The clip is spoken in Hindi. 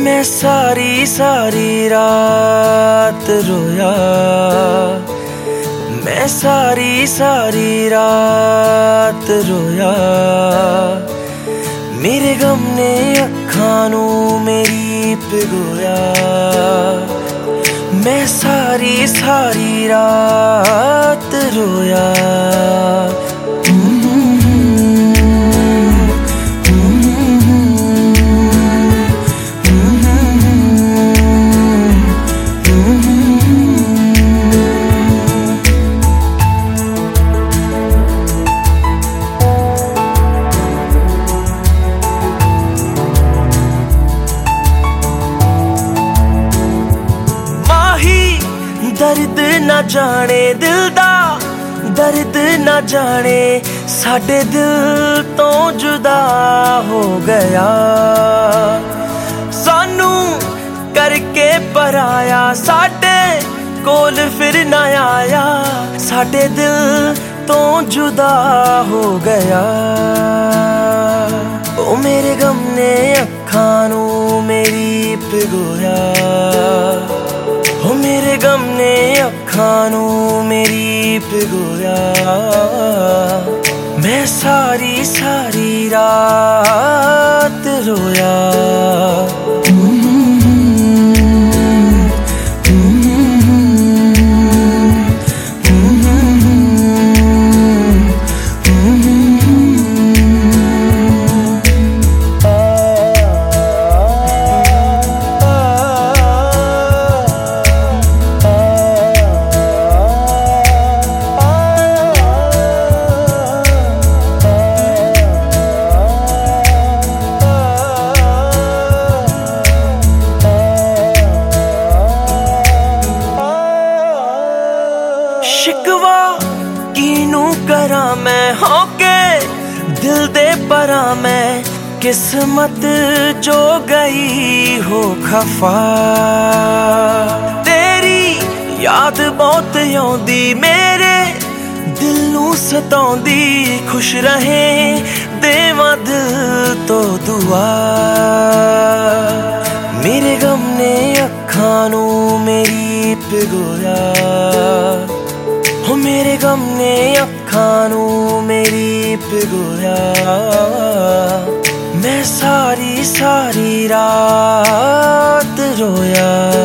मैं सारी सारी रात रोया, मैं सारी सारी रात रोया। मेरे गम ने अखां नूं मेरी भिगोया, मैं सारी सारी रात रोया। दर्द ना जाने दिल दा, दर्द ना जाने साडे दिल तो जुदा हो गया। सानू करके पराया, साडे कोल फिर ना आया, साडे दिल तो जुदा हो गया। ओ मेरे गम ने अखां नूं मेरी भिगोया, ओ मेरे गम ने अखां नूं मेरी भिगोया। मैं सारी सारी रात रोया। शिकवा कीनू करा मैं होके दिल दे परा, मैं किस्मत जो गई हो खफा। तेरी याद बहुत आउंदी मेरे दिल नू सताउंदी, खुश रहे देवां दिल तो दुआ। मेरे गम ने अखां नूं मेरी भिगोया, हो मेरे गम ने अखां नूं मेरी भिगोया। मैं सारी सारी रात रोया।